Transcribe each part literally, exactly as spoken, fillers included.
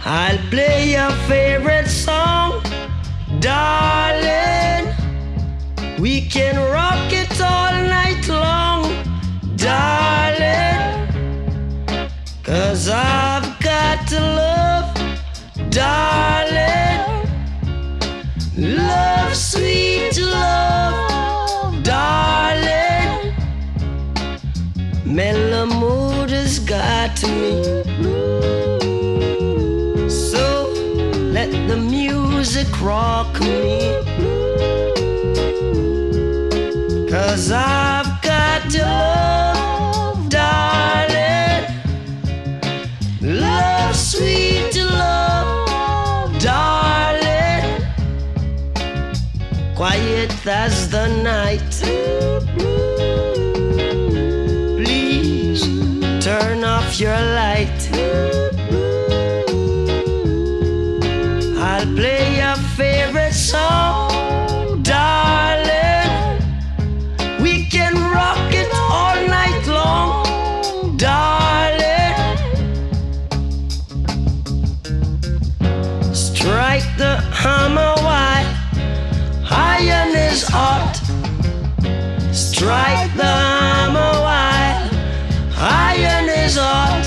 I'll play your favorite song, darling. We can rock it all night long, darling. 'Cause I've got to love, darling. Love, sweet love, darling. Mellow mood has got me. So let the music rock me. 'Cause I've got to love, darling. Love, sweet love, darling. Quiet as the night. Please turn off your light. I'll play your favorite song, darling. We can rock it all night long, darling. Strike the hammer while iron is hot. Strike the hammer while iron is hot.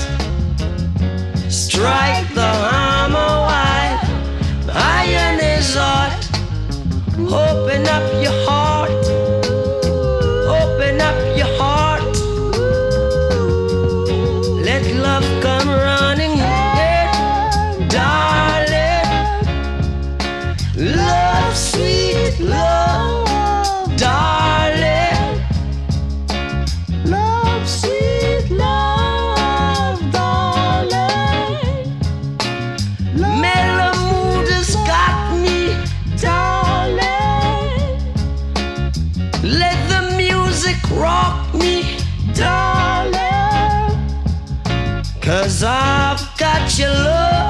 Strike the hammer while iron is hot. Open up your heart. Open up your heart. Let love come running in, darling. Love, sweet love, darling. Love, sweet love, darling. Mellow mood has got me, darling. Let the music rock me, darling. 'Cause I've got your love.